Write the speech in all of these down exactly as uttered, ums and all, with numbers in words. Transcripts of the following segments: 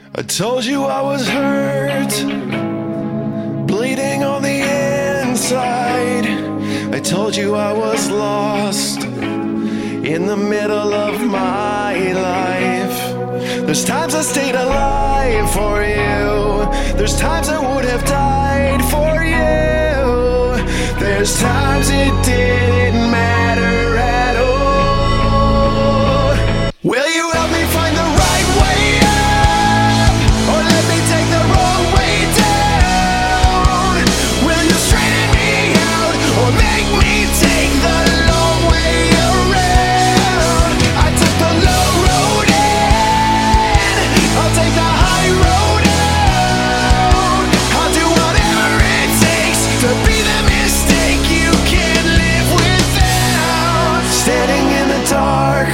I told you I was hurt, bleeding on the inside. I told you I was lost in the middle of my life. There's times I stayed alive for you. There's times I would have died for you. There's times it didn't matter at all. Will you help me find the right way up, or let me take the wrong way down? Will you straighten me out, or make me take the long way around? I took the low road in, I'll take the high road out. I'll do whatever it takes to be the mistake you can't live without. Standing in the dark,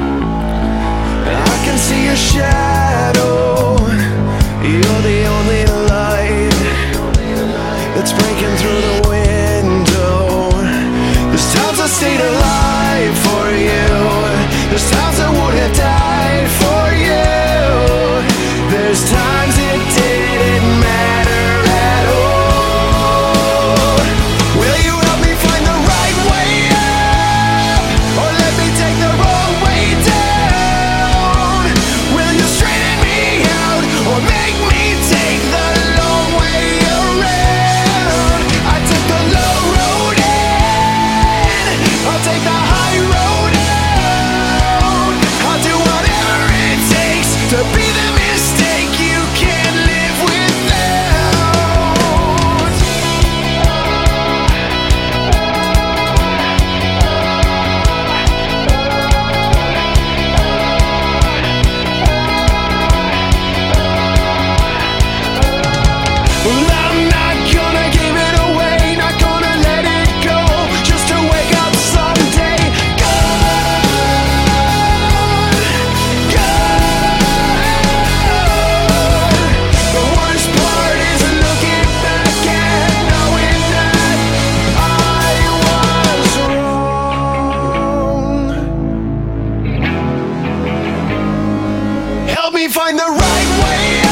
I can see your shadow. You're the only light that's breaking through the window. There's times I stayed alive for you. There's times I would have died for you. There's times it didn't matter at all. Will you help me find the right way up, or let me take the wrong way down? Will you straighten me out, or make me take the long way around? I took the low road in, I'll take the high road out. I'll do whatever it takes to be the mistake you can't live without. Well, I'm not gonna give it away, not gonna let it go, just to wake up someday gone, gone. The worst part is looking back and knowing that I was wrong. Help me find the right way